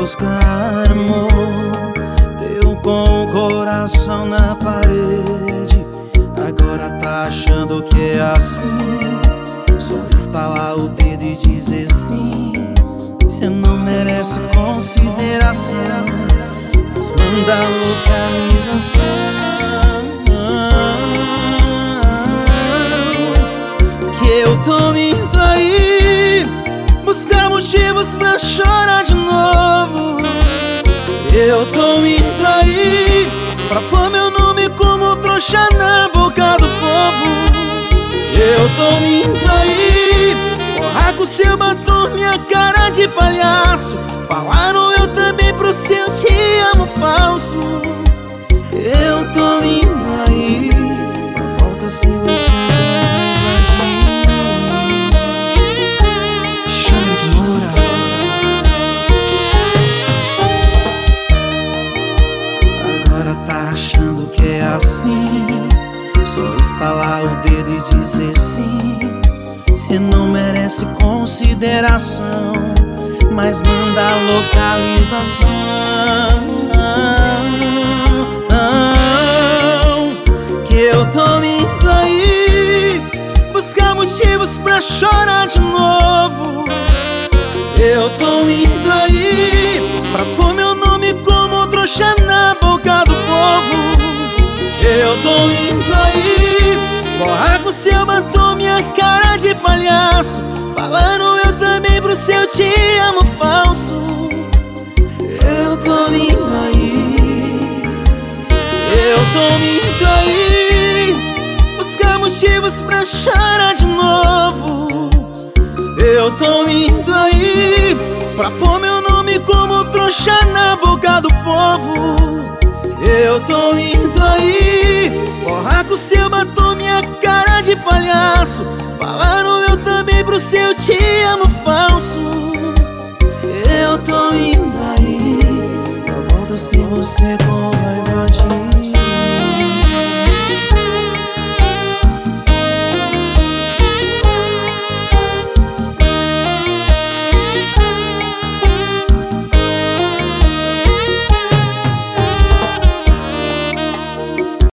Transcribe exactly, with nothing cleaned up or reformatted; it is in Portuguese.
buscar amor, deu com o coração na parede. Agora tá achando que é assim, só estalar o dedo e dizer sim. Cê não merece consideração, mas manda localização. Que eu tô indo aí buscar motivos pra chorar de novo. Eu tô indo aí pra pôr meu nome como trouxa na boca do povo. Eu tô indo aí borrar com seu batom minha cara de palhaço. Falaram eu também pro seu te amo falso. Eu tô indo aí pra volta se você tá achando que é assim, só estalar o dedo e dizer sim. Cê não merece consideração, mas manda a localização. Que eu tô indo aí buscar motivos pra chorar de novo. Eu tô indo aí pra pôr meu nome como trouxa na boca do povo. Eu tô indo aí borrar com seu batom minha cara de palhaço. Falando eu também pro seu te amo falso. Eu tô indo aí, eu tô indo aí buscar motivos pra chorar de novo. Eu tô indo aí pra pôr meu nome como trouxa na boca do povo. Eu tô indo aí borrar com seu batom minha cara de palhaço. Falaram eu também pro seu te amo falso. Eu tô indo aí pra volta se você